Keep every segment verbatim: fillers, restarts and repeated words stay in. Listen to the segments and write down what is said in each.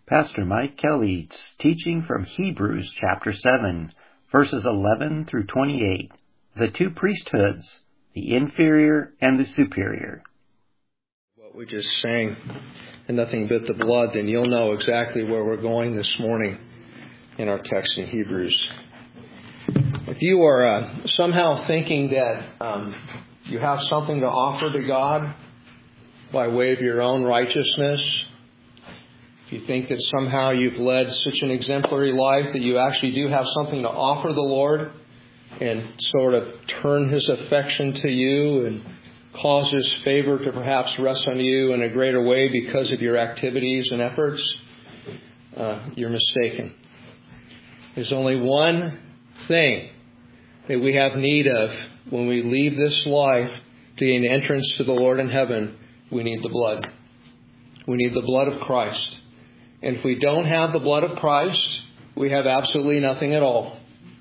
Pastor Mike Kelly teaching from Hebrews chapter seven, verses eleven through twenty-eight. The two priesthoods, the inferior and the superior. What we just sang, and nothing but the blood, then you'll know exactly where we're going this morning in our text in Hebrews. If you are uh, somehow thinking that um, you have something to offer to God by way of your own righteousness, if you think that somehow you've led such an exemplary life that you actually do have something to offer the Lord and sort of turn His affection to you and cause His favor to perhaps rest on you in a greater way because of your activities and efforts, uh, you're mistaken. There's only one thing that we have need of when we leave this life to gain entrance to the Lord in heaven. We need the blood. We need the blood of Christ. And if we don't have the blood of Christ, we have absolutely nothing at all.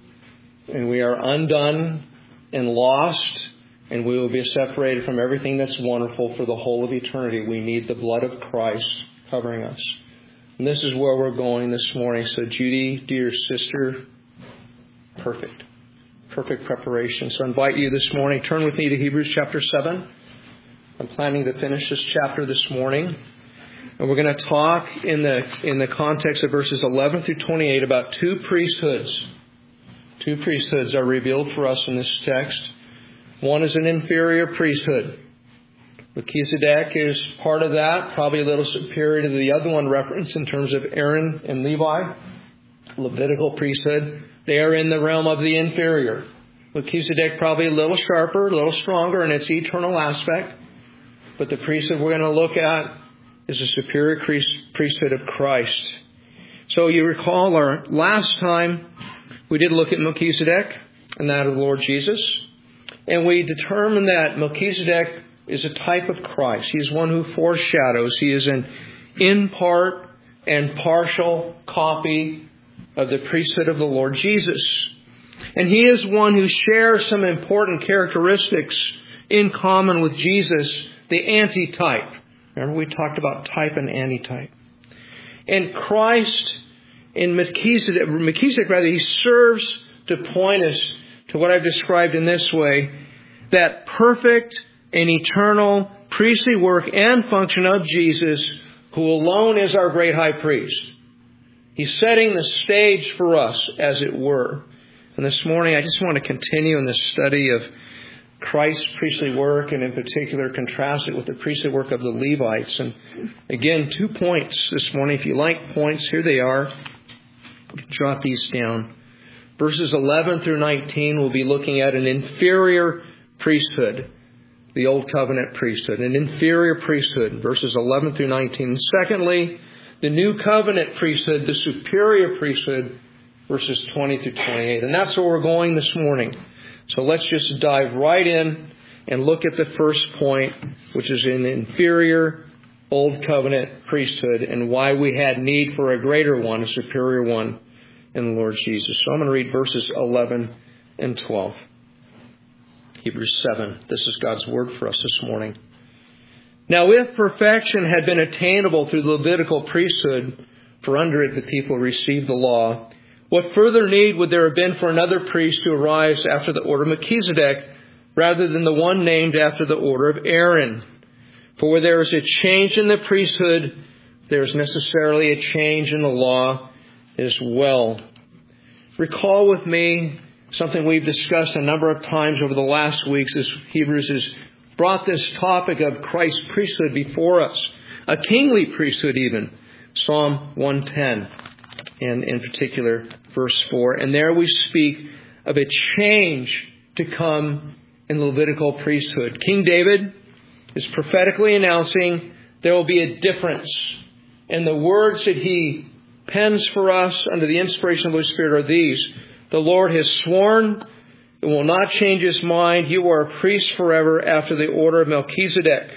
And we are undone and lost, and we will be separated from everything that's wonderful for the whole of eternity. We need the blood of Christ covering us. And this is where we're going this morning. So Judy, dear sister, perfect. Perfect preparation. So I invite you this morning, turn with me to Hebrews chapter seven. I'm planning to finish this chapter this morning. And we're going to talk in the in the context of verses eleven through twenty-eight about two priesthoods. Two priesthoods are revealed for us in this text. One is an inferior priesthood. Melchizedek is part of that, probably a little superior to the other one referenced in terms of Aaron and Levi. Levitical priesthood. They are in the realm of the inferior. Melchizedek probably a little sharper, a little stronger in its eternal aspect. But the priesthood we're going to look at is the superior priesthood of Christ. So you recall our last time we did look at Melchizedek and that of the Lord Jesus. And we determined that Melchizedek is a type of Christ. He is one who foreshadows. He is an in part and partial copy of the priesthood of the Lord Jesus. And he is one who shares some important characteristics in common with Jesus, the antitype. Remember we talked about type and antitype. And Christ in Melchizedek, Melchizedek rather, he serves to point us to what I've described in this way, that perfect and eternal priestly work and function of Jesus, who alone is our great high priest. He's setting the stage for us, as it were. And this morning, I just want to continue in this study of Christ's priestly work, and in particular contrast it with the priestly work of the Levites. And again, two points this morning. If you like points, here they are. Jot these down. Verses eleven through nineteen, we'll be looking at an inferior priesthood, the Old Covenant priesthood, an inferior priesthood, verses eleven through nineteen. And secondly, the New Covenant priesthood, the superior priesthood, verses twenty through twenty-eight. And that's where we're going this morning. So let's just dive right in and look at the first point, which is an inferior Old Covenant priesthood and why we had need for a greater one, a superior one in the Lord Jesus. So I'm going to read verses eleven and twelve. Hebrews seven. This is God's word for us this morning. Now if perfection had been attainable through the Levitical priesthood, for under it the people received the law, what further need would there have been for another priest to arise after the order of Melchizedek, rather than the one named after the order of Aaron? For where there is a change in the priesthood, there is necessarily a change in the law as well. Recall with me something we've discussed a number of times over the last weeks as Hebrews has brought this topic of Christ's priesthood before us. A kingly priesthood even. Psalm one ten. And in particular, verse four. And there we speak of a change to come in the Levitical priesthood. King David is prophetically announcing there will be a difference. And the words that he pens for us under the inspiration of the Holy Spirit are these. The Lord has sworn and will not change His mind. You are a priest forever after the order of Melchizedek.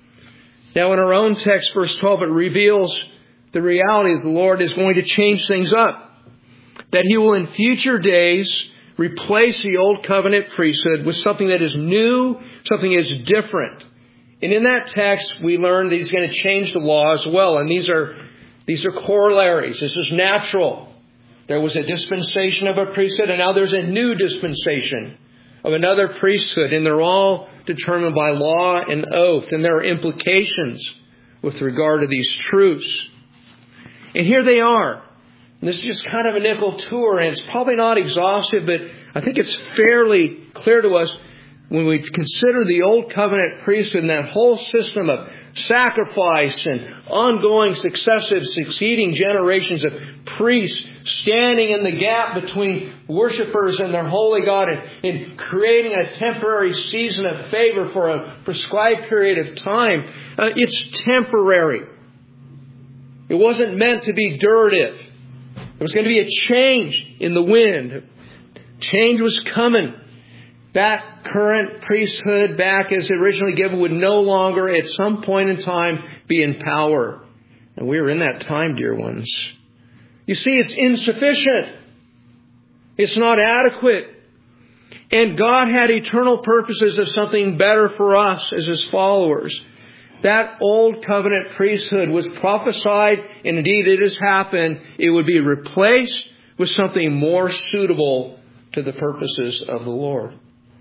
Now in our own text, verse twelve, it reveals the reality that the Lord is going to change things up. That He will in future days replace the old covenant priesthood with something that is new, something that is different. And in that text, we learn that He's going to change the law as well. And these are These are corollaries. This is natural. There was a dispensation of a priesthood, and now there's a new dispensation of another priesthood, and they're all determined by law and oath, and there are implications with regard to these truths. And here they are. And this is just kind of a nickel tour, and it's probably not exhaustive, but I think it's fairly clear to us when we consider the Old Covenant priesthood and that whole system of sacrifice and ongoing successive succeeding generations of priests standing in the gap between worshipers and their holy God and, and creating a temporary season of favor for a prescribed period of time. Uh, it's temporary. It wasn't meant to be durative. There was going to be a change in the wind. Change was coming. That current priesthood, back as originally given, would no longer at some point in time be in power. And we are in that time, dear ones. You see, it's insufficient. It's not adequate. And God had eternal purposes of something better for us as His followers. That old covenant priesthood was prophesied, and indeed it has happened. It would be replaced with something more suitable to the purposes of the Lord.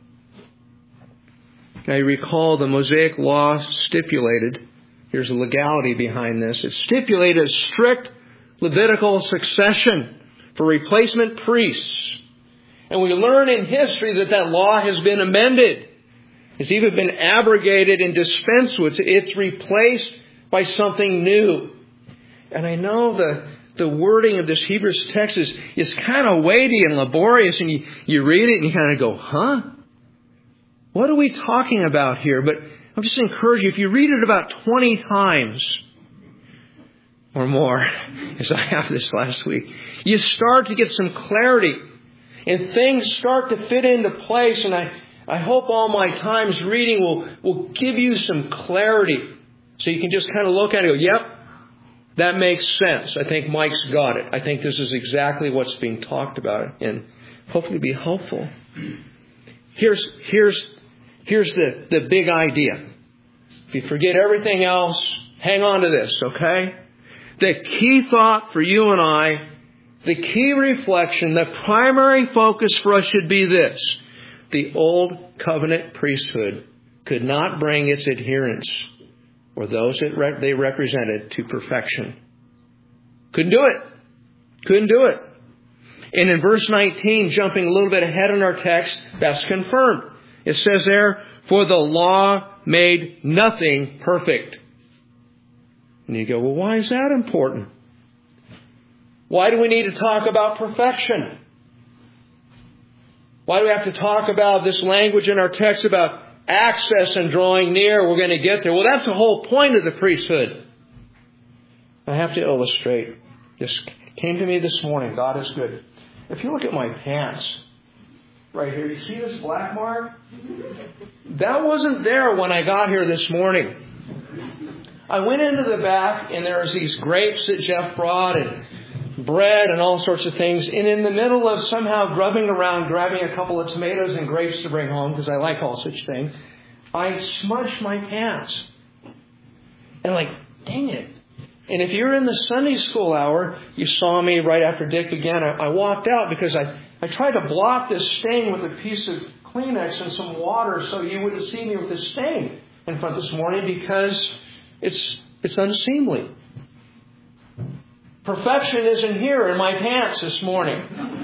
Now you recall the Mosaic law stipulated, here's the legality behind this, it stipulated a strict Levitical succession for replacement priests. And we learn in history that that law has been amended. It's even been abrogated and dispensed with. It's replaced by something new. And I know the, the wording of this Hebrews text is, is kind of weighty and laborious, and you, you read it and you kind of go, huh? What are we talking about here? But I'm just encouraging you, if you read it about twenty times or more, as I have this last week, you start to get some clarity and things start to fit into place. And I, I hope all my times reading will, will give you some clarity so you can just kind of look at it and go, yep, that makes sense. I think Mike's got it. I think this is exactly what's being talked about, and hopefully be helpful. Here's, here's, here's the, the big idea. If you forget everything else, hang on to this, okay? The key thought for you and I, the key reflection, the primary focus for us should be this. The old covenant priesthood could not bring its adherents or those that re- they represented to perfection. Couldn't do it. Couldn't do it. And in verse nineteen, jumping a little bit ahead in our text, that's confirmed. It says there, for the law made nothing perfect. And you go, well, why is that important? Why do we need to talk about perfection? Why do we have to talk about this language in our text about access and drawing near? We're going to get there. Well, that's the whole point of the priesthood. I have to illustrate. This came to me this morning. God is good. If you look at my pants, right here, you see this black mark? That wasn't there when I got here this morning. I went into the back, and there was these grapes that Jeff brought, and bread and all sorts of things. And in the middle of somehow grubbing around, grabbing a couple of tomatoes and grapes to bring home, because I like all such things, I smudged my pants. And like, dang it. And if you're in the Sunday school hour, you saw me right after Dick began. I, I walked out because I, I tried to blot this stain with a piece of Kleenex and some water so you wouldn't see me with this stain in front this morning, because it's it's unseemly. Perfection isn't here in my pants this morning.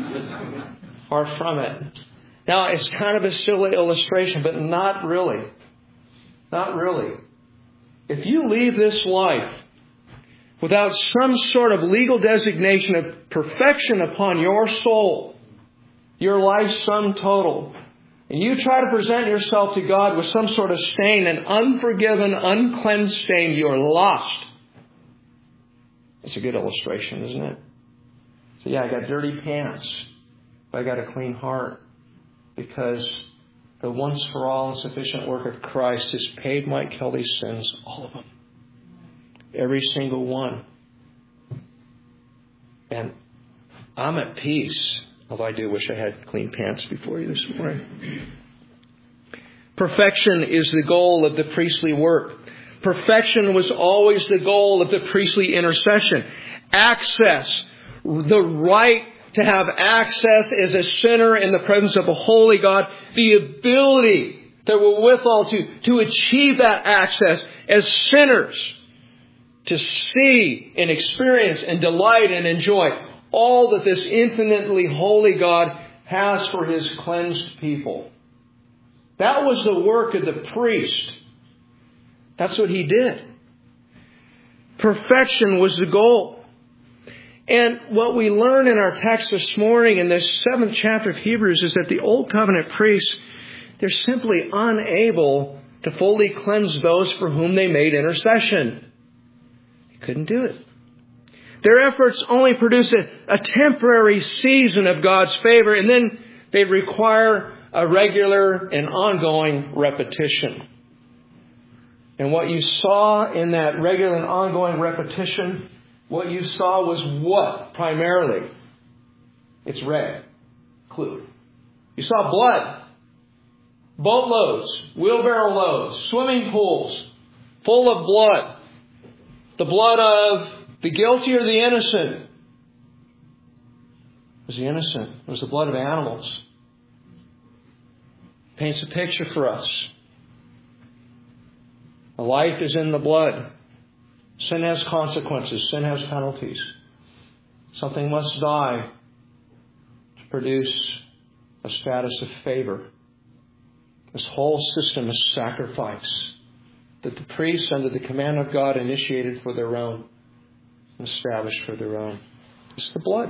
Far from it. Now, it's kind of a silly illustration, but not really. Not really. If you leave this life without some sort of legal designation of perfection upon your soul, your life's sum total, and you try to present yourself to God with some sort of stain, an unforgiven, uncleansed stain, you're lost. It's a good illustration, isn't it? So yeah, I got dirty pants, but I got a clean heart, because the once for all and sufficient work of Christ has paid Mike Kelly's sins, all of them. Every single one. And I'm at peace, although I do wish I had clean pants before you this morning. Perfection is the goal of the priestly work. Perfection was always the goal of the priestly intercession. access, the right to have access as a sinner in the presence of a holy God, the ability that we're withal to, to achieve that access as sinners, to see and experience and delight and enjoy all that this infinitely holy God has for His cleansed people. That was the work of the priest. That's what he did. Perfection was the goal. And what we learn in our text this morning in this seventh chapter of Hebrews is that the Old Covenant priests, they're simply unable to fully cleanse those for whom they made intercession. They couldn't do it. Their efforts only produce a, a temporary season of God's favor, and then they require a regular and ongoing repetition. And what you saw in that regular and ongoing repetition, what you saw was what primarily? It's red. Clue. You saw blood. Boatloads, wheelbarrow loads, swimming pools full of blood. The blood of the guilty or the innocent? It was the innocent. It was the blood of animals. Paints a picture for us. A life is in the blood. Sin has consequences. Sin has penalties. Something must die to produce a status of favor. This whole system is sacrifice that the priests, under the command of God, initiated for their own, established for their own. It's the blood.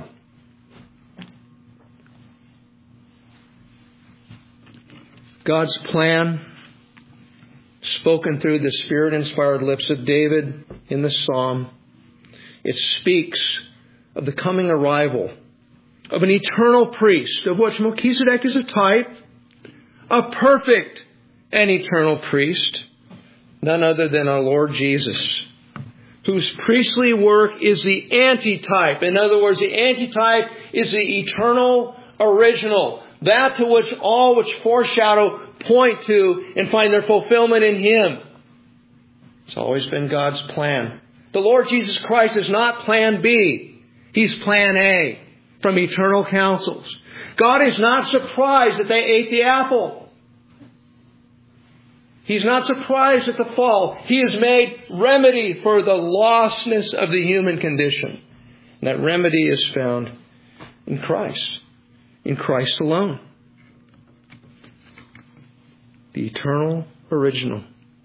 God's plan, spoken through the Spirit-inspired lips of David in the Psalm, it speaks of the coming arrival of an eternal priest, of which Melchizedek is a type, a perfect and eternal priest, none other than our Lord Jesus, whose priestly work is the antitype. In other words, the antitype is the eternal original, that to which all which foreshadow point to and find their fulfillment in Him. It's always been God's plan. The Lord Jesus Christ is not plan B. He's plan A from eternal counsels. God is not surprised that they ate the apple. He's not surprised at the fall. He has made remedy for the lostness of the human condition. And that remedy is found in Christ. In Christ alone. The eternal original.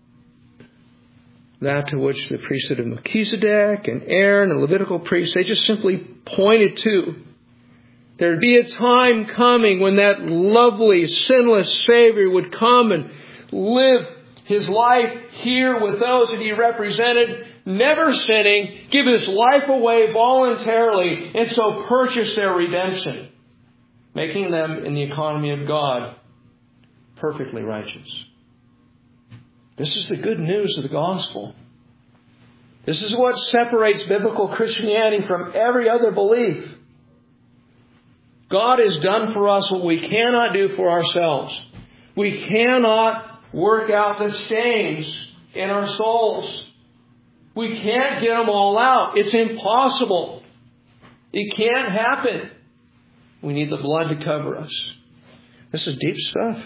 That to which the priesthood of Melchizedek and Aaron and Levitical priests, they just simply pointed to. There'd be a time coming when that lovely, sinless Savior would come and live His life here with those that He represented, never sinning, give His life away voluntarily, and so purchase their redemption, making them, in the economy of God, perfectly righteous. This is the good news of the gospel. This is what separates biblical Christianity from every other belief. God has done for us what we cannot do for ourselves. We cannot work out the stains in our souls. We can't get them all out. It's impossible. It can't happen. We need the blood to cover us. This is deep stuff.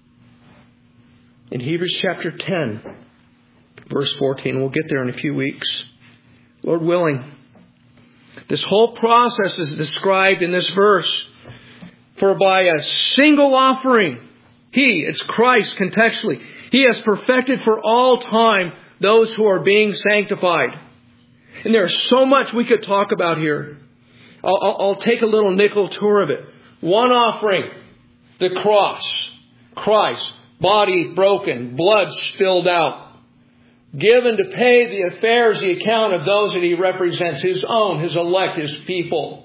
In Hebrews chapter ten, verse fourteen, we'll get there in a few weeks, Lord willing. This whole process is described in this verse. For by a single offering, He, it's Christ contextually, He has perfected for all time those who are being sanctified. And there's so much we could talk about here. I'll, I'll, I'll take a little nickel tour of it. One offering, the cross, Christ, body broken, blood spilled out, given to pay the affairs, the account of those that He represents, His own, His elect, His people.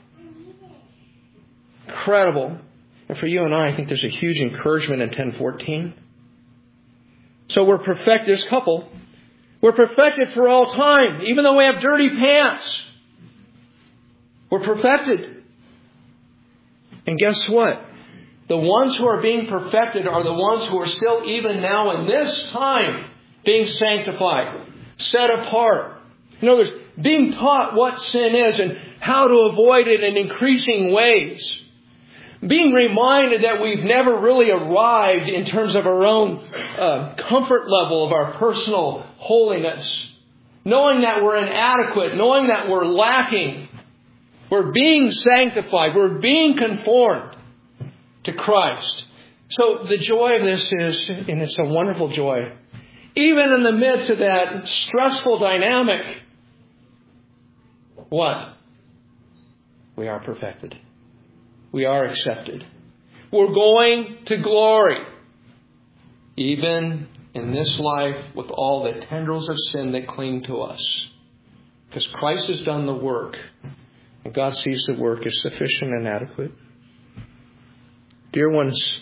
Incredible. And for you and I, I think there's a huge encouragement in ten fourteen. So we're perfect, this couple, we're perfected for all time, even though we have dirty pants. We're perfected. And guess what? The ones who are being perfected are the ones who are still, even now in this time, being sanctified, set apart. In other words, being taught what sin is and how to avoid it in increasing ways. Being reminded that we've never really arrived in terms of our own uh, comfort level of our personal holiness. Knowing that we're inadequate, knowing that we're lacking. We're being sanctified. We're being conformed to Christ. So the joy of this is, and it's a wonderful joy, even in the midst of that stressful dynamic, what? We are perfected. We are accepted. We're going to glory. Even in this life with all the tendrils of sin that cling to us. Because Christ has done the work. And God sees the work as sufficient and adequate. Dear ones,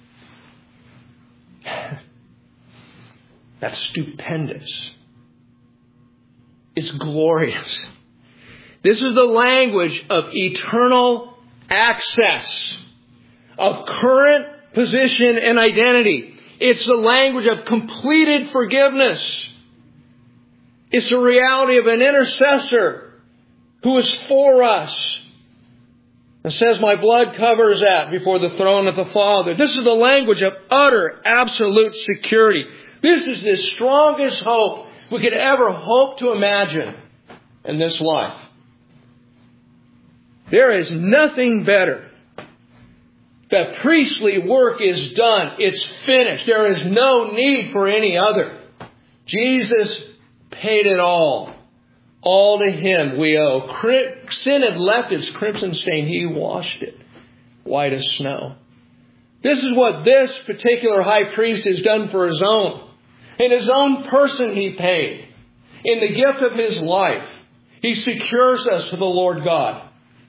that's stupendous. It's glorious. This is the language of eternal access, of current position and identity. It's the language of completed forgiveness. It's the reality of an intercessor who is for us. And says, my blood covers that before the throne of the Father. This is the language of utter, absolute security. This is the strongest hope we could ever hope to imagine in this life. There is nothing better. The priestly work is done. It's finished. There is no need for any other. Jesus paid it all. All to Him we owe. Sin had left its crimson stain. He washed it white as snow. This is what this particular high priest has done for His own. In His own person He paid. In the gift of His life, He secures us to the Lord God.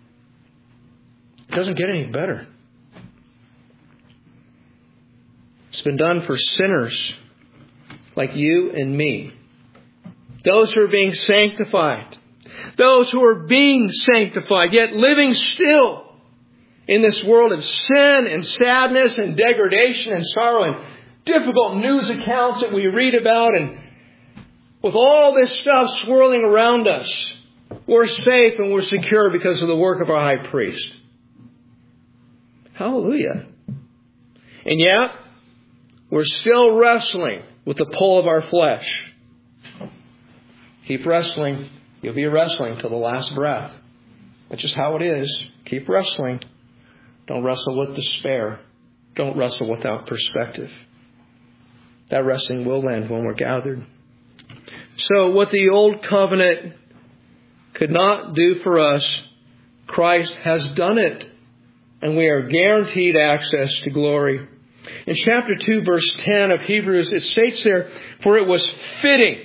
It doesn't get any better. It's been done for sinners like you and me. Those who are being sanctified. Those who are being sanctified, yet living still in this world of sin and sadness and degradation and sorrow and difficult news accounts that we read about. And with all this stuff swirling around us, we're safe and we're secure because of the work of our high priest. Hallelujah. And yet, we're still wrestling with the pull of our flesh. Keep wrestling. You'll be wrestling till the last breath. That's just how it is. Keep wrestling. Don't wrestle with despair. Don't wrestle without perspective. That wrestling will end when we're gathered. So what the old covenant could not do for us, Christ has done it. And we are guaranteed access to glory. In chapter two, verse ten of Hebrews, it states there, for it was fitting,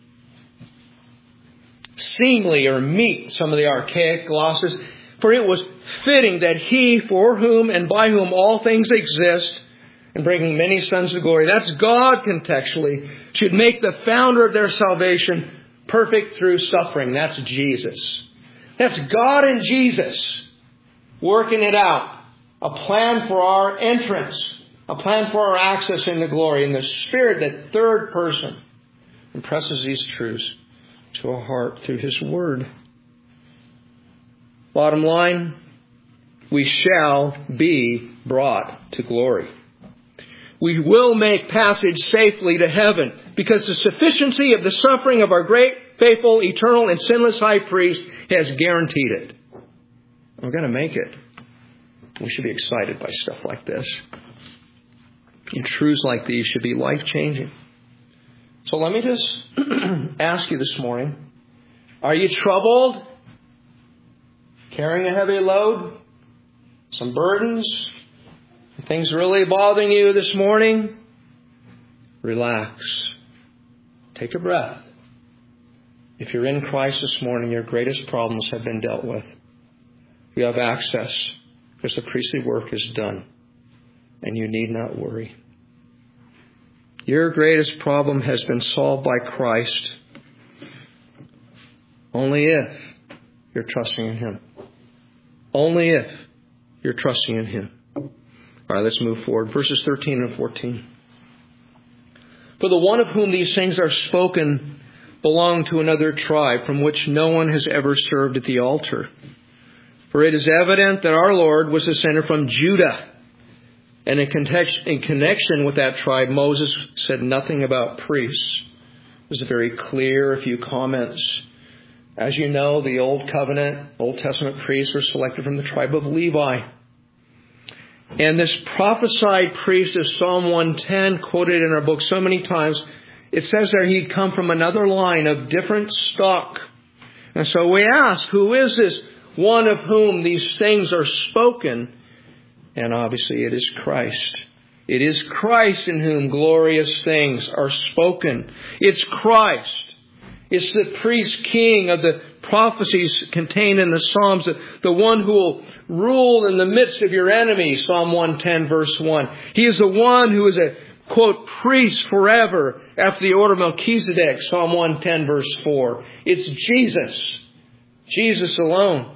seemly or meet, some of the archaic glosses, for it was fitting that He, for whom and by whom all things exist, and bringing many sons to glory, that's God contextually, should make the founder of their salvation perfect through suffering. That's Jesus. That's God and Jesus working it out. A plan for our entrance. A plan for our access into glory. And the Spirit, that third person, impresses these truths to our heart through His Word. Bottom line, we shall be brought to glory. We will make passage safely to heaven because the sufficiency of the suffering of our great, faithful, eternal, and sinless high priest has guaranteed it. We're going to make it. We should be excited by stuff like this. And truths like these should be life-changing. So let me just ask you this morning, are you troubled? Carrying a heavy load? Some burdens? Things really bothering you this morning? Relax. Take a breath. If you're in Christ this morning, your greatest problems have been dealt with. You have access because the priestly work is done. And you need not worry. Your greatest problem has been solved by Christ. Only if you're trusting in Him. Only if you're trusting in Him. All right, let's move forward. Verses thirteen and fourteen. For the one of whom these things are spoken belong to another tribe from which no one has ever served at the altar. For it is evident that our Lord was descended from Judah. And in connection with that tribe, Moses said nothing about priests. It was very clear, a few comments. As you know, the Old Covenant, Old Testament priests were selected from the tribe of Levi. And this prophesied priest of Psalm one ten, quoted in our book so many times, it says there he'd come from another line of different stock. And so we ask, who is this one of whom these things are spoken? And obviously it is Christ. It is Christ in whom glorious things are spoken. It's Christ. It's the priest king of the prophecies contained in the Psalms, the, the one who will rule in the midst of your enemies, Psalm one ten verse one. He is the one who is a, quote, priest forever after the order of Melchizedek, Psalm one ten verse four. It's Jesus. Jesus alone.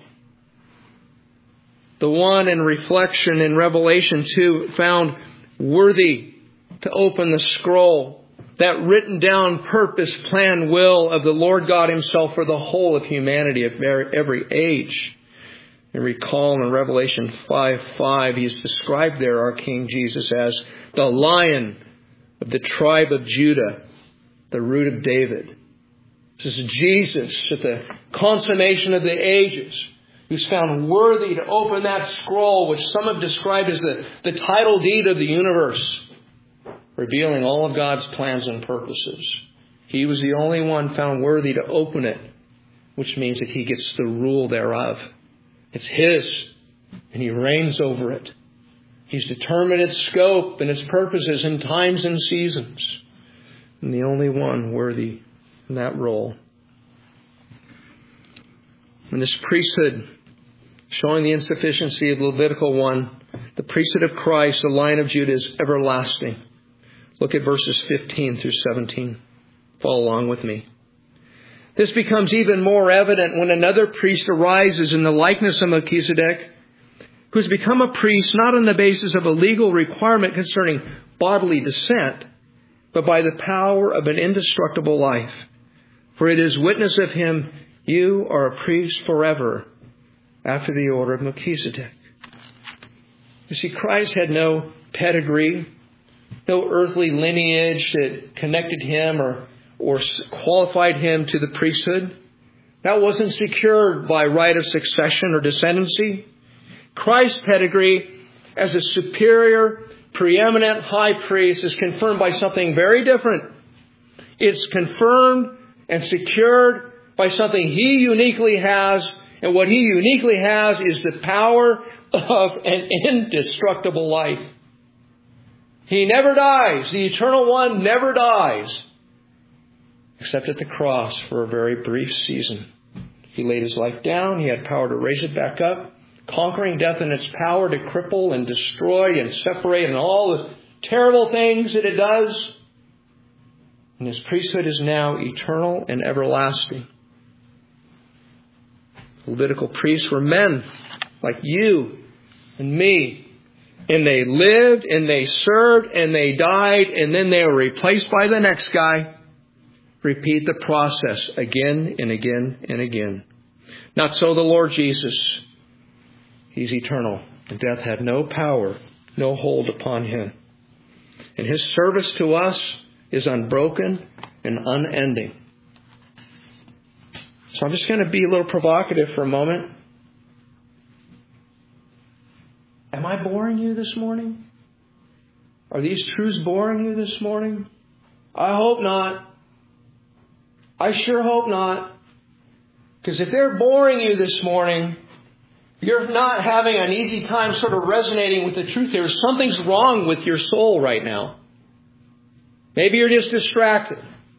The one in reflection in Revelation two found worthy to open the scroll, that written down purpose, plan, will of the Lord God Himself for the whole of humanity of every age. And recall in Revelation five five, He is described there, our King Jesus, as the Lion of the tribe of Judah, the root of David. This is Jesus at the consummation of the ages, who's found worthy to open that scroll, which some have described as the, the title deed of the universe, revealing all of God's plans and purposes. He was the only one found worthy to open it, which means that He gets the rule thereof. It's His, and He reigns over it. He's determined its scope and its purposes in times and seasons, and the only one worthy in that role. And this priesthood, showing the insufficiency of the Levitical one, the priesthood of Christ, the Lion of Judah, is everlasting. Look at verses fifteen through seventeen. Follow along with me. This becomes even more evident when another priest arises in the likeness of Melchizedek, who has become a priest not on the basis of a legal requirement concerning bodily descent, but by the power of an indestructible life. For it is witness of Him, you are a priest forever, after the order of Melchizedek. You see, Christ had no pedigree, no earthly lineage that connected Him or, or qualified Him to the priesthood. That wasn't secured by right of succession or descendancy. Christ's pedigree as a superior, preeminent high priest is confirmed by something very different. It's confirmed and secured by something He uniquely has. And what He uniquely has is the power of an indestructible life. He never dies. The Eternal One never dies. Except at the cross for a very brief season. He laid His life down. He had power to raise it back up, conquering death and its power to cripple and destroy and separate and all the terrible things that it does. And His priesthood is now eternal and everlasting. Levitical priests were men like you and me. And they lived and they served and they died and then they were replaced by the next guy. Repeat the process again and again and again. Not so the Lord Jesus. He's eternal. And death had no power, no hold upon Him. And His service to us is unbroken and unending. So I'm just going to be a little provocative for a moment. Am I boring you this morning? Are these truths boring you this morning? I hope not. I sure hope not. Because if they're boring you this morning, you're not having an easy time sort of resonating with the truth here. Something's wrong with your soul right now. Maybe you're just distracted.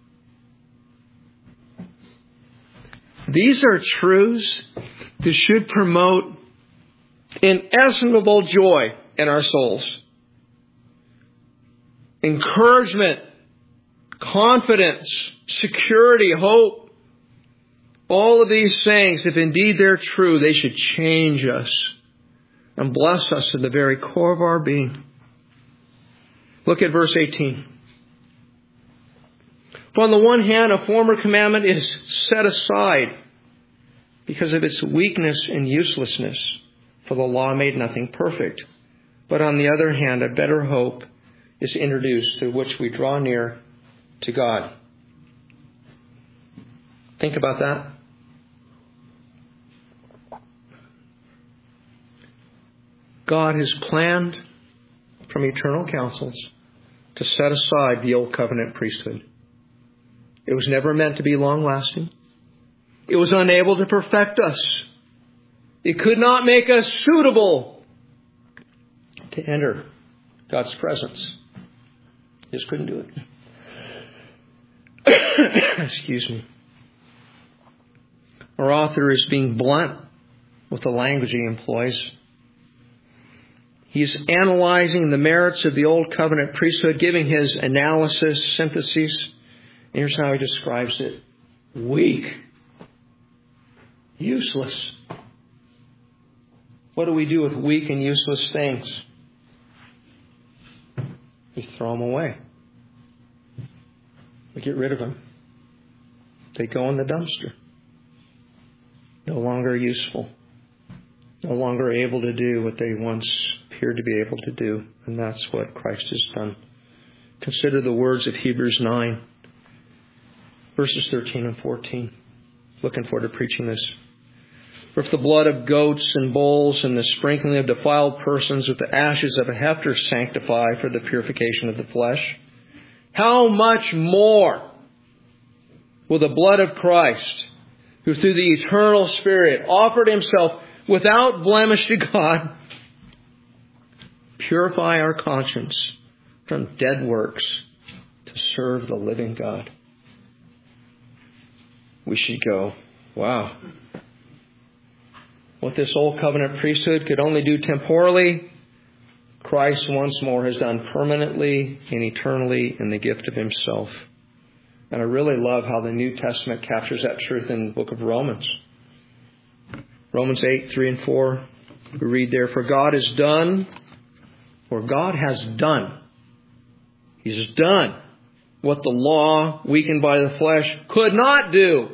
These are truths that should promote inestimable joy in our souls. Encouragement, confidence, security, hope. All of these things, if indeed they're true, they should change us and bless us to the very core of our being. Look at verse eighteen. For on the one hand, a former commandment is set aside because of its weakness and uselessness, for the law made nothing perfect. But on the other hand, a better hope is introduced through which we draw near to God. Think about that. God has planned from eternal counsels to set aside the old covenant priesthood. It was never meant to be long-lasting. It was unable to perfect us. It could not make us suitable to enter God's presence. Just couldn't do it. Excuse me. Our author is being blunt with the language he employs. He's analyzing the merits of the old covenant priesthood, giving his analysis, synthesis. And here's how he describes it. Weak. Useless. What do we do with weak and useless things? We throw them away. We get rid of them. They go in the dumpster. No longer useful. No longer able to do what they once appeared to be able to do. And that's what Christ has done. Consider the words of Hebrews nine, verses thirteen and fourteen. Looking forward to preaching this. For if the blood of goats and bulls and the sprinkling of defiled persons with the ashes of a heifer sanctify for the purification of the flesh, how much more will the blood of Christ, who through the eternal Spirit offered himself without blemish to God, purify our conscience from dead works to serve the living God? We should go, wow. What this old covenant priesthood could only do temporally, Christ once more has done permanently and eternally in the gift of himself. And I really love how the New Testament captures that truth in the book of Romans. Romans eight, three and four. We read there, for God has done, or God has done. He's done what the law, weakened by the flesh, could not do.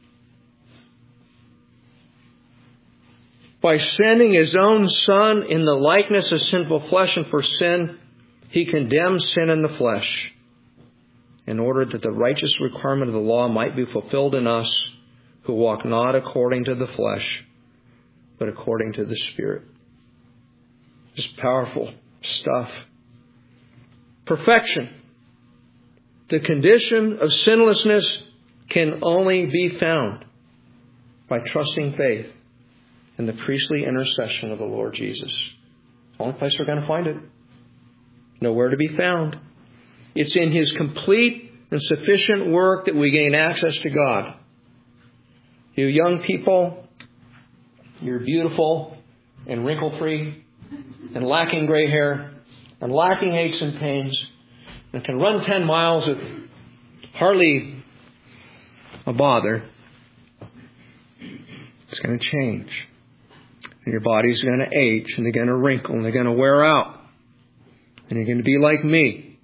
By sending his own Son in the likeness of sinful flesh, and for sin, he condemns sin in the flesh, in order that the righteous requirement of the law might be fulfilled in us, who walk not according to the flesh, but according to the Spirit. Just powerful stuff. Perfection. The condition of sinlessness can only be found by trusting faith in the priestly intercession of the Lord Jesus. The only place we're going to find it. Nowhere to be found. It's in his complete and sufficient work that we gain access to God. You young people, you're beautiful and wrinkle-free and lacking gray hair and lacking aches and pains and can run ten miles with hardly a bother. It's going to change. And your body's going to age, and they're going to wrinkle, and they're going to wear out. And you're going to be like me.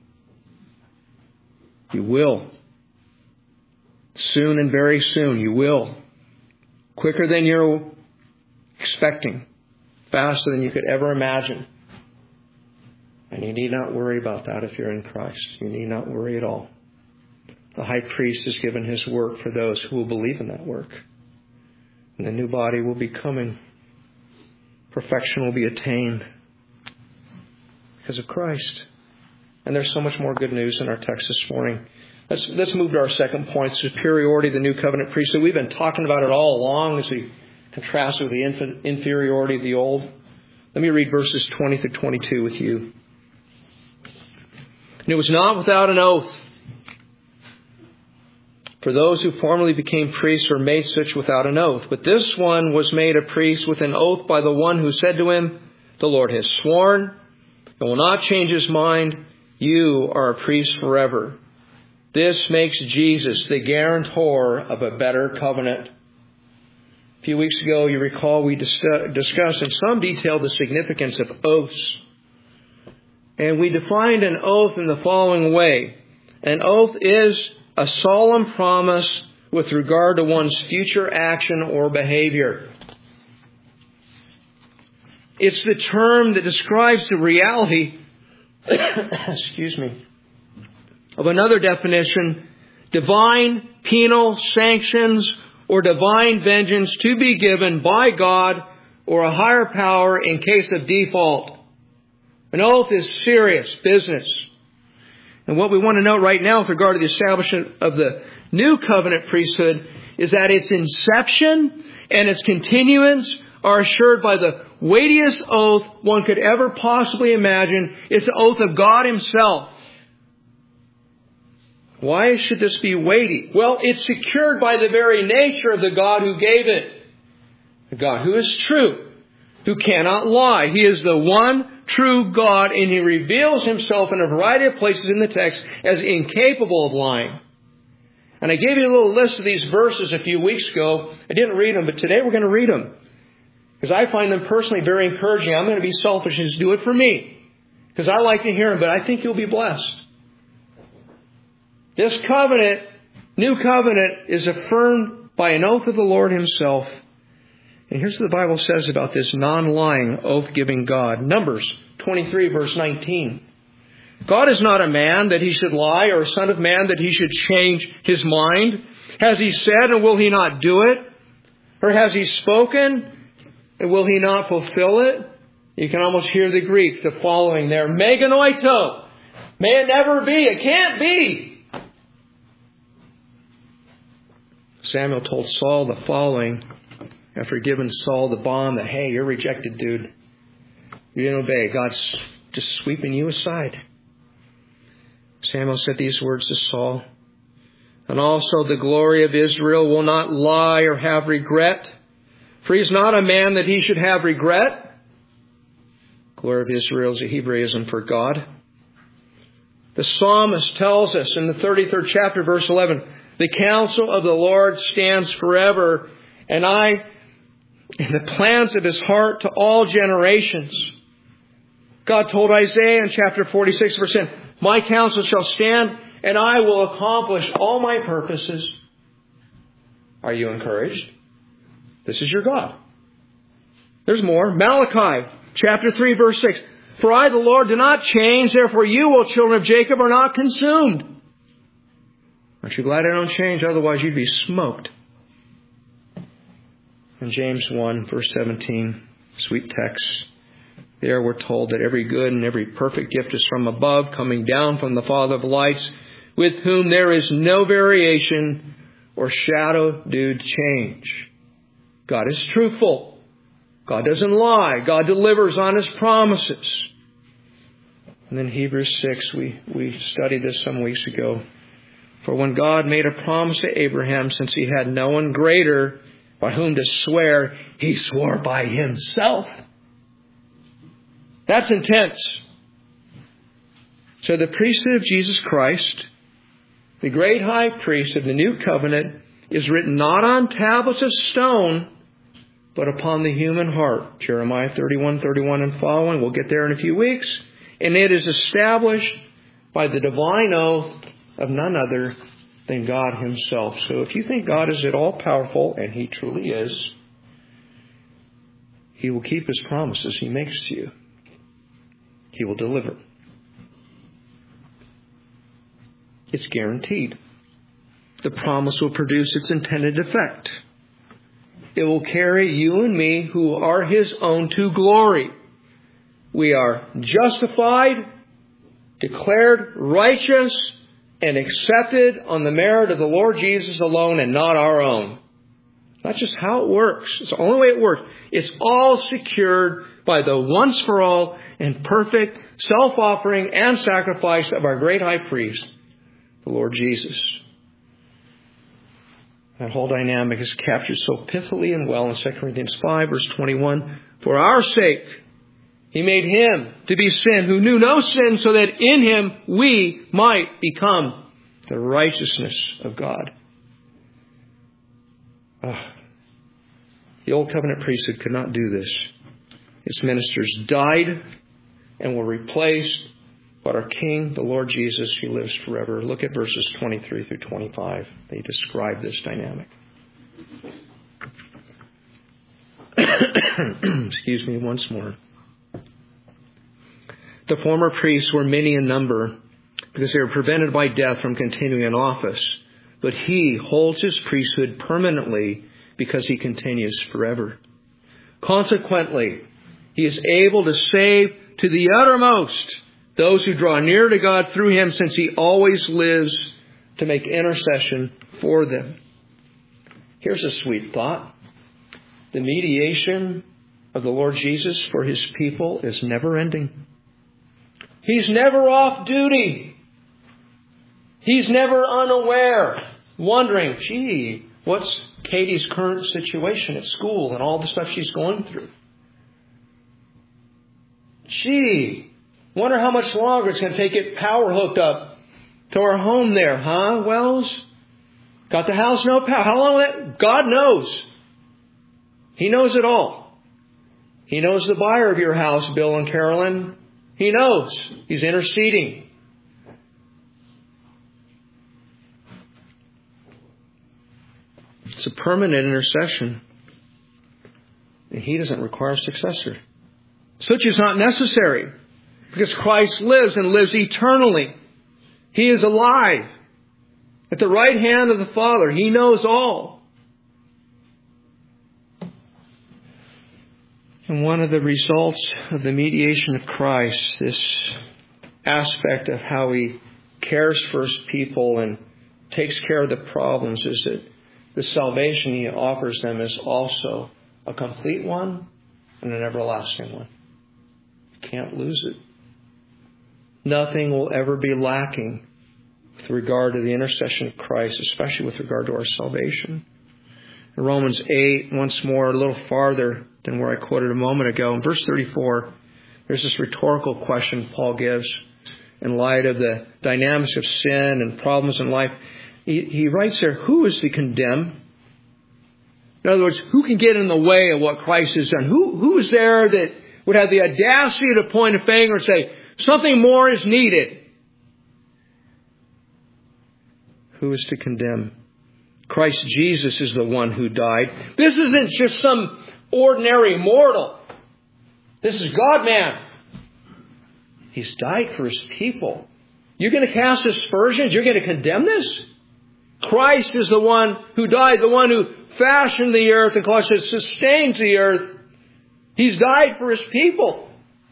You will. Soon and very soon, you will. Quicker than you're expecting. Faster than you could ever imagine. And you need not worry about that if you're in Christ. You need not worry at all. The high priest has given his work for those who will believe in that work. And the new body will be coming. Perfection will be attained because of Christ. And there's so much more good news in our text this morning. Let's, let's move to our second point, superiority of the new covenant priesthood. We've been talking about it all along as we contrast with the infant inferiority of the old. Let me read verses twenty through twenty-two with you. And it was not without an oath. For those who formerly became priests were made such without an oath. But this one was made a priest with an oath by the one who said to him, the Lord has sworn and will not change his mind. You are a priest forever. This makes Jesus the guarantor of a better covenant. A few weeks ago, you recall, we discussed in some detail the significance of oaths. And we defined an oath in the following way. An oath is a solemn promise with regard to one's future action or behavior. It's the term that describes the reality, excuse me, of another definition, divine penal sanctions or divine vengeance to be given by God or a higher power in case of default. An oath is serious business. And what we want to note right now with regard to the establishment of the new covenant priesthood is that its inception and its continuance are assured by the weightiest oath one could ever possibly imagine. It's the oath of God Himself. Why should this be weighty? Well, it's secured by the very nature of the God who gave it. The God who is true, who cannot lie. He is the one true God, and He reveals Himself in a variety of places in the text as incapable of lying. And I gave you a little list of these verses a few weeks ago. I didn't read them, but today we're going to read them. Because I find them personally very encouraging. I'm going to be selfish and just do it for me. Because I like to hear them, but I think you'll be blessed. This covenant, new covenant, is affirmed by an oath of the Lord Himself. And here's what the Bible says about this non-lying, oath-giving God. Numbers twenty-three, verse nineteen. God is not a man that He should lie, or a son of man that He should change His mind. Has He said, and will He not do it? Or has He spoken, and will He not fulfill it? You can almost hear the Greek, the following there. Meganoito. May it never be. It can't be. Samuel told Saul the following after giving Saul the bomb that, hey, you're rejected, dude. You didn't obey. God's just sweeping you aside. Samuel said these words to Saul. And also the glory of Israel will not lie or have regret. For He's not a man that He should have regret. Glory of Israel is a Hebraism for God. The psalmist tells us in the thirty-third chapter, verse eleven, the counsel of the Lord stands forever, and I, in the plans of His heart to all generations. God told Isaiah in chapter forty-six, verse ten, my counsel shall stand, and I will accomplish all my purposes. Are you encouraged? This is your God. There's more. Malachi chapter three, verse six. For I, the Lord, do not change, therefore you, O children of Jacob, are not consumed. Aren't you glad I don't change? Otherwise you'd be smoked. In James one, verse seventeen, sweet text. There we're told that every good and every perfect gift is from above, coming down from the Father of lights, with whom there is no variation or shadow due to change. God is truthful. God doesn't lie. God delivers on His promises. And then Hebrews six, we, we studied this some weeks ago. For when God made a promise to Abraham, since he had no one greater by whom to swear, He swore by Himself. That's intense. So the priesthood of Jesus Christ, the great high priest of the new covenant, is written not on tablets of stone, but upon the human heart. Jeremiah thirty-one, thirty-one and following. We'll get there in a few weeks. And it is established by the divine oath of none other than God Himself. So if you think God is at all powerful, and He truly is, He will keep His promises He makes to you. He will deliver. It's guaranteed. The promise will produce its intended effect. It will carry you and me, who are His own, to glory. We are justified, declared righteous, and accepted on the merit of the Lord Jesus alone and not our own. That's just how it works. It's the only way it works. It's all secured by the once for all and perfect self-offering and sacrifice of our great high priest, the Lord Jesus. That whole dynamic is captured so pithily and well in Second Corinthians five, verse twenty-one. For our sake, He made Him to be sin who knew no sin, so that in Him we might become the righteousness of God. Oh, the Old Covenant priesthood could not do this. Its ministers died and were replaced but our King, the Lord Jesus, who lives forever. Look at verses twenty-three through twenty-five. They describe this dynamic. Excuse me once more. The former priests were many in number because they were prevented by death from continuing in office. But he holds his priesthood permanently because he continues forever. Consequently, he is able to save to the uttermost those who draw near to God through him, since he always lives to make intercession for them. Here's a sweet thought. The mediation of the Lord Jesus for his people is never ending. He's never off duty. He's never unaware, wondering, gee, what's Katie's current situation at school and all the stuff she's going through? Gee, wonder how much longer it's going to take to get power hooked up to our home there, huh, Wells? Got the house, no power. How long will that? God knows. He knows it all. He knows the buyer of your house, Bill and Carolyn. He knows. He's interceding. It's a permanent intercession. And he doesn't require a successor. Such is not necessary, because Christ lives and lives eternally. He is alive at the right hand of the Father. He knows all. And one of the results of the mediation of Christ, this aspect of how he cares for his people and takes care of the problems, is that the salvation he offers them is also a complete one and an everlasting one. You can't lose it. Nothing will ever be lacking with regard to the intercession of Christ, especially with regard to our salvation. In Romans eight, once more, a little farther than where I quoted a moment ago, in verse thirty-four, there's this rhetorical question Paul gives in light of the dynamics of sin and problems in life. He, he writes there, who is to condemn? In other words, who can get in the way of what Christ has done? Who, who is there that would have the audacity to point a finger and say, something more is needed? Who is to condemn? Christ Jesus is the one who died. This isn't just some ordinary mortal. This is God-man. He's died for his people. You're going to cast aspersions? You're going to condemn this? Christ is the one who died, the one who fashioned the earth, and Colossians sustains the earth. He's died for his people.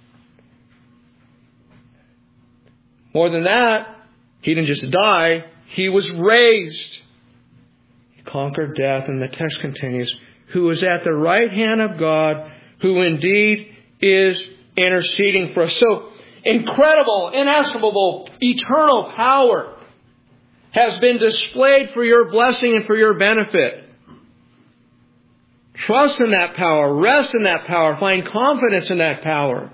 More than that, he didn't just die, he was raised. He conquered death, and the text continues, who is at the right hand of God, who indeed is interceding for us. So incredible, inestimable, eternal power has been displayed for your blessing and for your benefit. Trust in that power. Rest in that power. Find confidence in that power.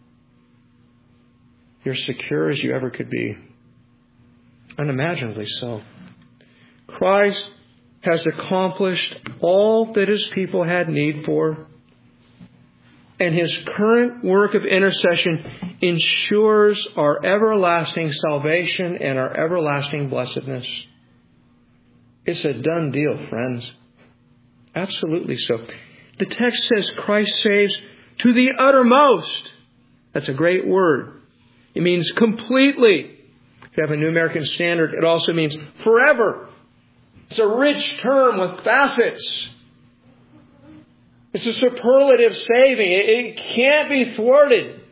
You're secure as you ever could be. Unimaginably so. Christ has accomplished all that his people had need for. And his current work of intercession ensures our everlasting salvation and our everlasting blessedness. It's a done deal, friends. Absolutely so. The text says Christ saves to the uttermost. That's a great word. It means completely. If you have a New American Standard, it also means forever. It's a rich term with facets. It's a superlative saving. It, it can't be thwarted.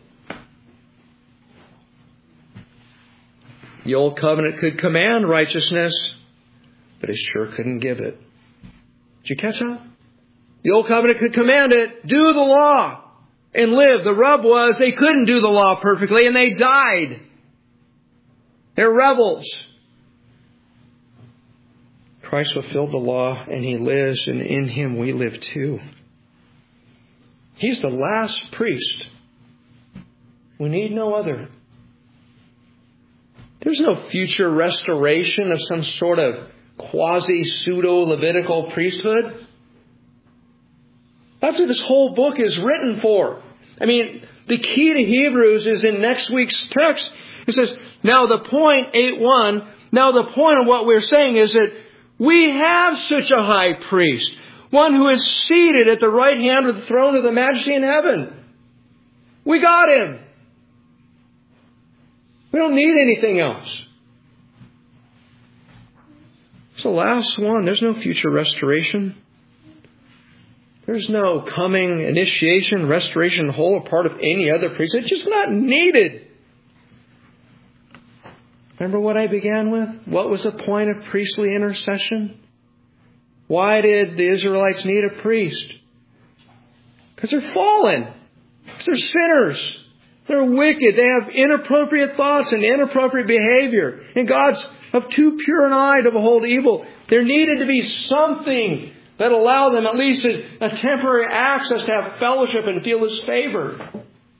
The Old Covenant could command righteousness, but it sure couldn't give it. Did you catch that? The Old Covenant could command it. Do the law and live. The rub was they couldn't do the law perfectly, and they died. They're rebels. Christ fulfilled the law, and he lives, and in him we live too. He's the last priest. We need no other. There's no future restoration of some sort of quasi-pseudo-Levitical priesthood. That's what this whole book is written for. I mean, the key to Hebrews is in next week's text. He says, now the point, eight one, now the point of what we're saying is that we have such a high priest, one who is seated at the right hand of the throne of the Majesty in heaven. We got him. We don't need anything else. It's the last one. There's no future restoration. There's no coming initiation, restoration, whole or part of any other priest. It's just not needed. Remember what I began with? What was the point of priestly intercession? Why did the Israelites need a priest? Because they're fallen. Because they're sinners. They're wicked. They have inappropriate thoughts and inappropriate behavior. And God's of too pure an eye to behold evil. There needed to be something that allowed them at least a, a temporary access to have fellowship and feel His favor.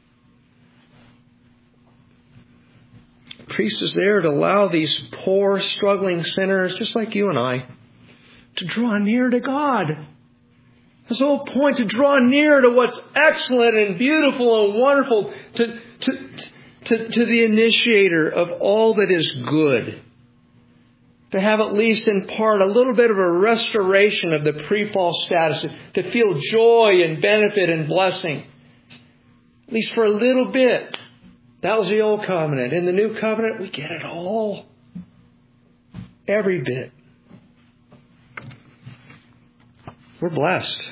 The priest is there to allow these poor, struggling sinners, just like you and I, to draw near to God. That's the whole point, to draw near to what's excellent and beautiful and wonderful, to, to, to, to the initiator of all that is good. To have at least in part a little bit of a restoration of the pre-fall status, to feel joy and benefit and blessing. At least for a little bit. That was the old covenant. In the new covenant, we get it all. Every bit. We're blessed.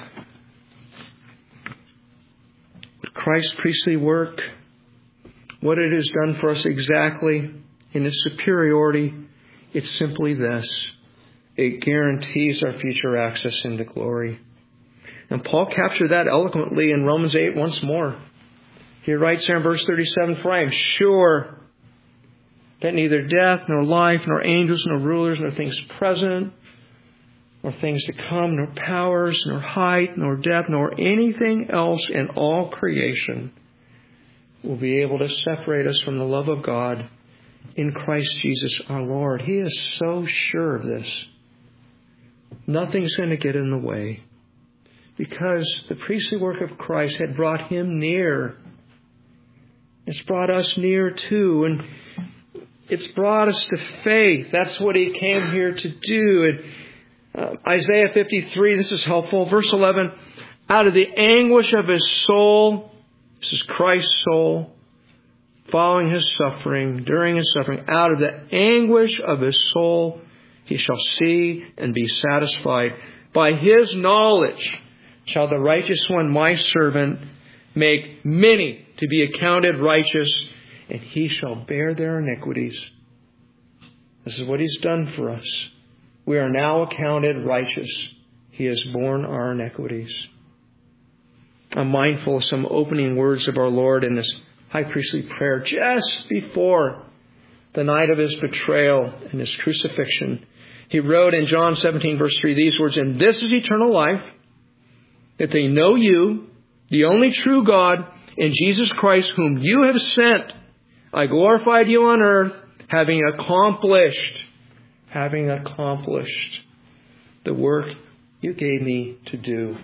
With Christ's priestly work, what it has done for us exactly in its superiority, it's simply this. It guarantees our future access into glory. And Paul captured that eloquently in Romans eight once more. He writes there in verse thirty-seven, for I am sure that neither death, nor life, nor angels, nor rulers, nor things present, nor things to come, nor powers, nor height, nor depth, nor anything else in all creation will be able to separate us from the love of God in Christ Jesus our Lord. He is so sure of this. Nothing's going to get in the way. Because the priestly work of Christ had brought Him near. It's brought us near too. And it's brought us to faith. That's what He came here to do. And uh, Isaiah fifty-three, this is helpful. Verse eleven, out of the anguish of His soul, this is Christ's soul, following His suffering, during His suffering, out of the anguish of His soul, He shall see and be satisfied. By His knowledge shall the righteous one, my servant, make many to be accounted righteous, and He shall bear their iniquities. This is what He's done for us. We are now accounted righteous. He has borne our iniquities. I'm mindful of some opening words of our Lord in this high priestly prayer just before the night of His betrayal and His crucifixion. He wrote in John seventeen verse three these words, and this is eternal life, that they know You, the only true God, and Jesus Christ, whom You have sent. I glorified You on earth, having accomplished, having accomplished the work You gave Me to do.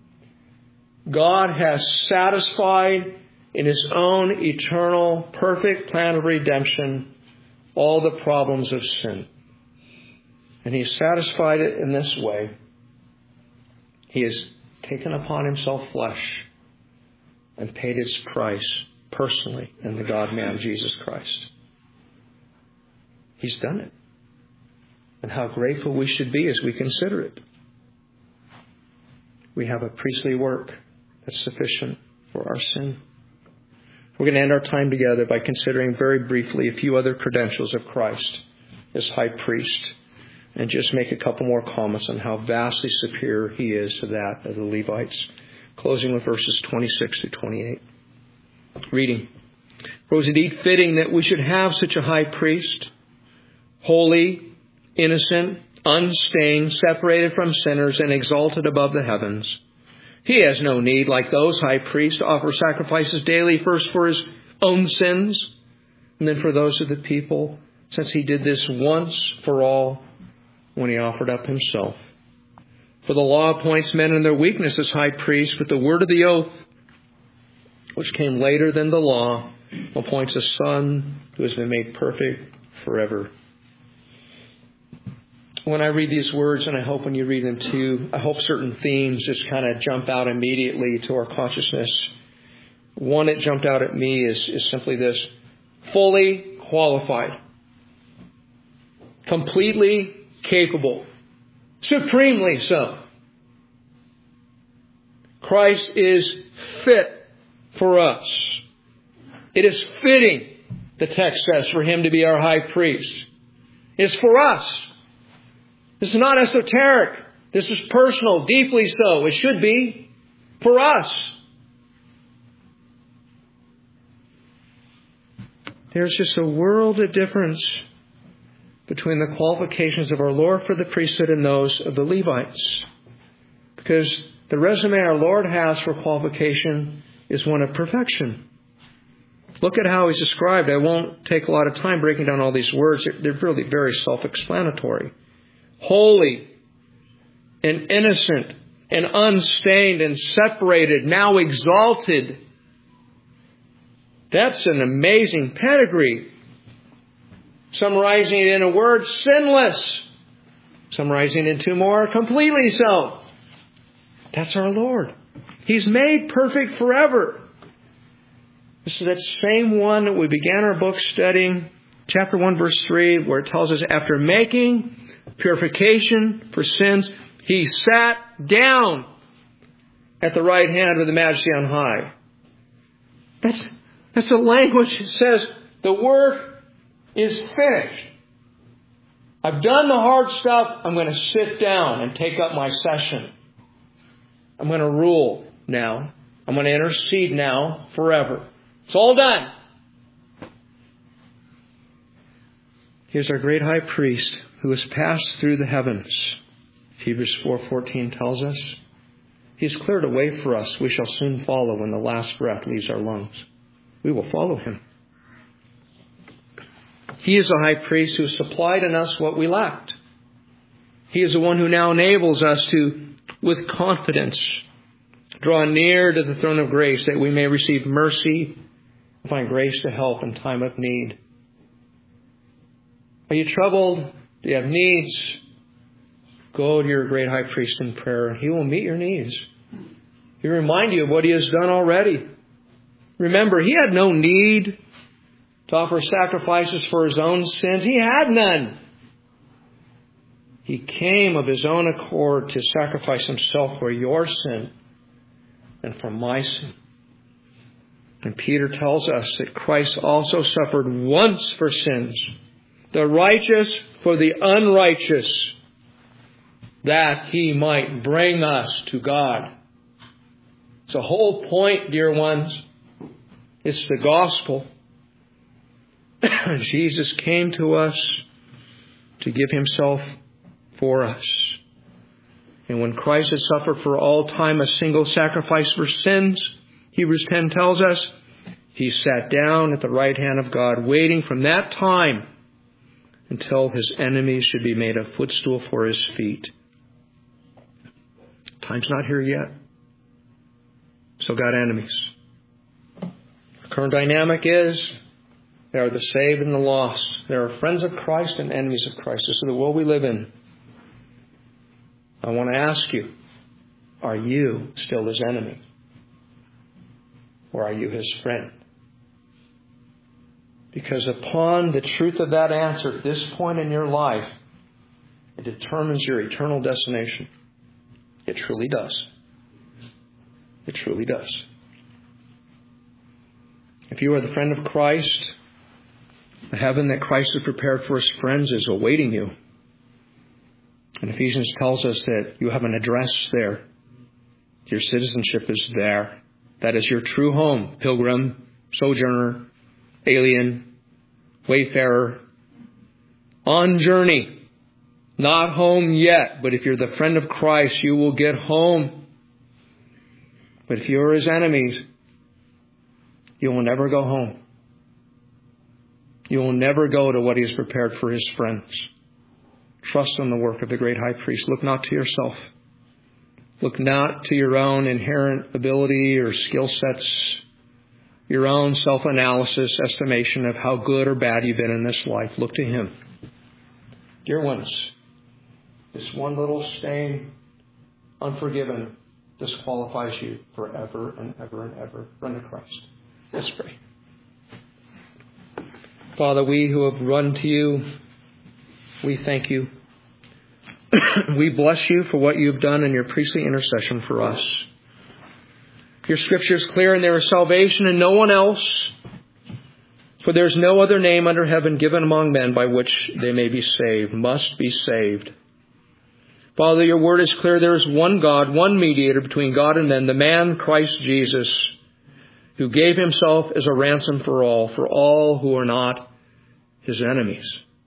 God has satisfied in His own eternal, perfect plan of redemption all the problems of sin. And He's satisfied it in this way. He has taken upon Himself flesh and paid its price personally in the God-man Jesus Christ. He's done it. And how grateful we should be as we consider it. We have a priestly work that's sufficient for our sin. We're going to end our time together by considering very briefly a few other credentials of Christ as high priest, and just make a couple more comments on how vastly superior He is to that of the Levites. Closing with verses twenty-six to twenty-eight. Reading. For it was indeed fitting that we should have such a high priest, holy, innocent, unstained, separated from sinners, and exalted above the heavens. He has no need, like those high priests, to offer sacrifices daily, first for His own sins, and then for those of the people, since He did this once for all when He offered up Himself. For the law appoints men in their weakness as high priests, but the word of the oath which came later than the law, appoints a Son who has been made perfect forever. When I read these words, and I hope when you read them too, I hope certain themes just kind of jump out immediately to our consciousness. One that jumped out at me is, is simply this: fully qualified, completely capable, supremely so. Christ is fit for us. It is fitting, the text says, for Him to be our high priest. It's for us. This is not esoteric. This is personal, deeply so. It should be for us. There's just a world of difference between the qualifications of our Lord for the priesthood and those of the Levites. Because the resume our Lord has for qualification is one of perfection. Look at how He's described. I won't take a lot of time breaking down all these words. They're really very self-explanatory. Holy and innocent and unstained and separated, now exalted. That's an amazing pedigree. Summarizing it in a word, sinless. Summarizing it in two more, completely so. That's our Lord. He's made perfect forever. This is that same one that we began our book studying, chapter one, verse three, where it tells us, after making purification for sins, He sat down at the right hand of the Majesty on high. That's, that's the language that says the work is finished. I've done the hard stuff. I'm going to sit down and take up my session. I'm going to rule now. I'm going to intercede now forever. It's all done. Here's our great high priest who has passed through the heavens. Hebrews four fourteen tells us He's cleared a way for us. We shall soon follow when the last breath leaves our lungs. We will follow Him. He is a high priest who has supplied in us what we lacked. He is the one who now enables us to, with confidence, draw near to the throne of grace that we may receive mercy and find grace to help in time of need. Are you troubled? Do you have needs? Go to your great high priest in prayer. He will meet your needs. He'll remind you of what He has done already. Remember, He had no need to offer sacrifices for His own sins. He had none. He came of His own accord to sacrifice Himself for your sin and for my sin. And Peter tells us that Christ also suffered once for sins, the righteous for the unrighteous, that He might bring us to God. It's the whole point, dear ones. It's the gospel. Jesus came to us to give Himself for us. And when Christ has suffered for all time a single sacrifice for sins, Hebrews ten tells us, He sat down at the right hand of God, waiting from that time until His enemies should be made a footstool for His feet. Time's not here yet. Still got enemies. The current dynamic is there are the saved and the lost. There are friends of Christ and enemies of Christ. This is the world we live in. I want to ask you, are you still His enemy? Or are you His friend? Because upon the truth of that answer at this point in your life, it determines your eternal destination. It truly does. It truly does. If you are the friend of Christ, the heaven that Christ has prepared for His friends is awaiting you. And Ephesians tells us that you have an address there. Your citizenship is there. That is your true home, pilgrim, sojourner, alien, wayfarer, on journey. Not home yet, but if you're the friend of Christ, you will get home. But if you're His enemies, you will never go home. You will never go to what He has prepared for His friends. Trust in the work of the great high priest. Look not to yourself. Look not to your own inherent ability or skill sets. your own self-analysis, estimation of how good or bad you've been in this life. Look to Him. Dear ones, this one little stain, unforgiven, disqualifies you forever and ever and ever. Run to Christ. Let's pray. Father, we who have run to you, we thank you. We bless you for what you've done in your priestly intercession for us. Your Scripture is clear, and there is salvation in no one else. For there is no other name under heaven given among men by which they may be saved, must be saved. Father, your word is clear. There is one God, one mediator between God and men, the man Christ Jesus, who gave himself as a ransom for all, for all who are not his enemies.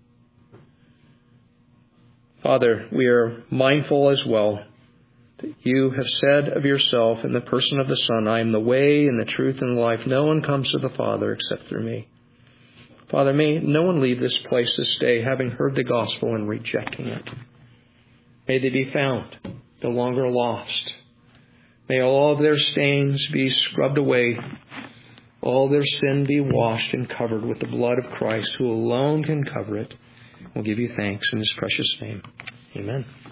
Father, we are mindful as well that you have said of yourself in the person of the Son, I am the way and the truth and the life. No one comes to the Father except through me. Father, may no one leave this place this day having heard the gospel and rejecting it. May they be found, no longer lost. May all of their stains be scrubbed away, all their sin be washed and covered with the blood of Christ, who alone can cover it. We'll give you thanks in his precious name. Amen.